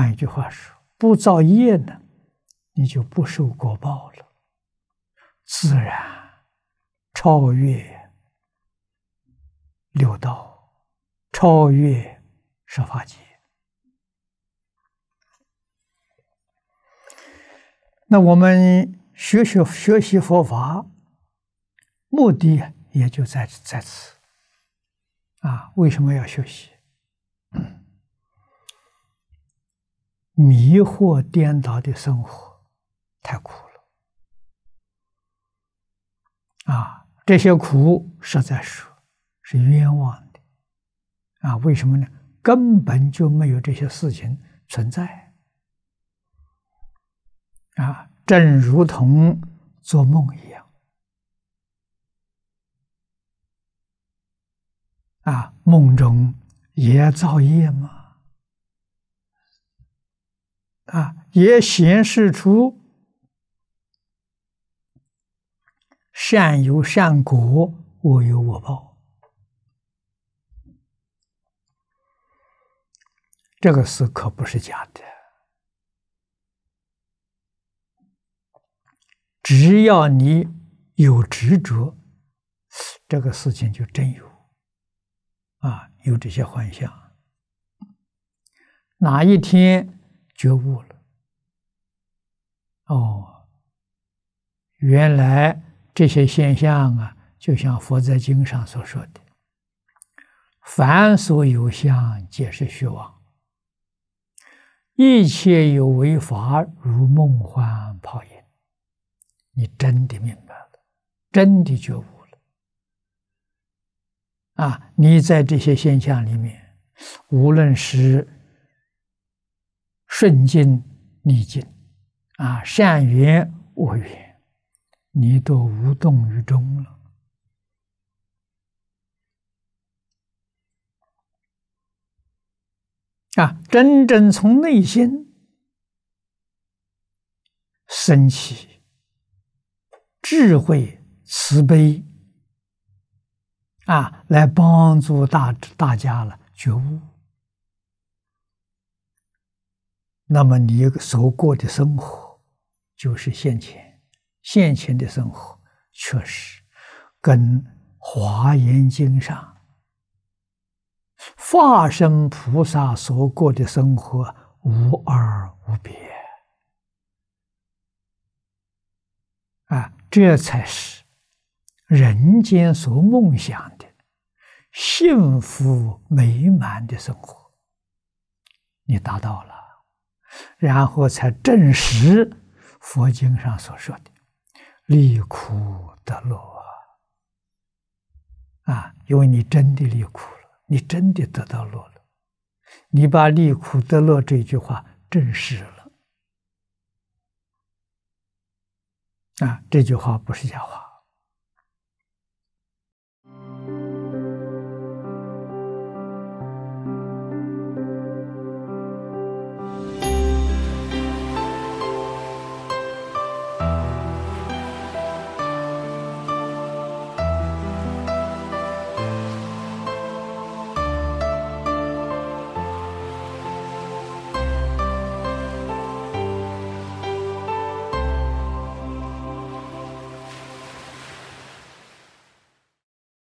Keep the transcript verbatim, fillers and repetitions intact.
换一句话说，不造业呢，你就不受果报了，自然超越六道，超越十法界。那我们学学学习佛法，目的也就在在此啊！为什么要学习？迷惑颠倒的生活太苦了啊！这些苦实在说是冤枉的啊！为什么呢？根本就没有这些事情存在啊！正如同做梦一样啊！梦中也造业吗？啊，也显示出善有善果，恶有恶报。这个事可不是假的。只要你有执着，这个事情就真有啊，有这些幻象。哪一天觉悟了，哦，原来这些现象啊，就像佛在经上所说的，凡所有相，皆是虚妄，一切有为法，如梦幻泡影。你真的明白了，真的觉悟了啊！你在这些现象里面，无论是顺境逆境啊，善缘恶缘，你都无动于衷了啊！真正从内心升起智慧慈悲啊，来帮助大大家了觉悟。那么你所过的生活就是现前，现前的生活确实跟《华严经》上化身菩萨所过的生活无二无别啊！这才是人间所梦想的幸福美满的生活，你达到了。然后才证实佛经上所说的离苦得乐啊！因为你真的离苦了，你真的得到乐了，你把离苦得乐这句话证实了啊！这句话不是假话。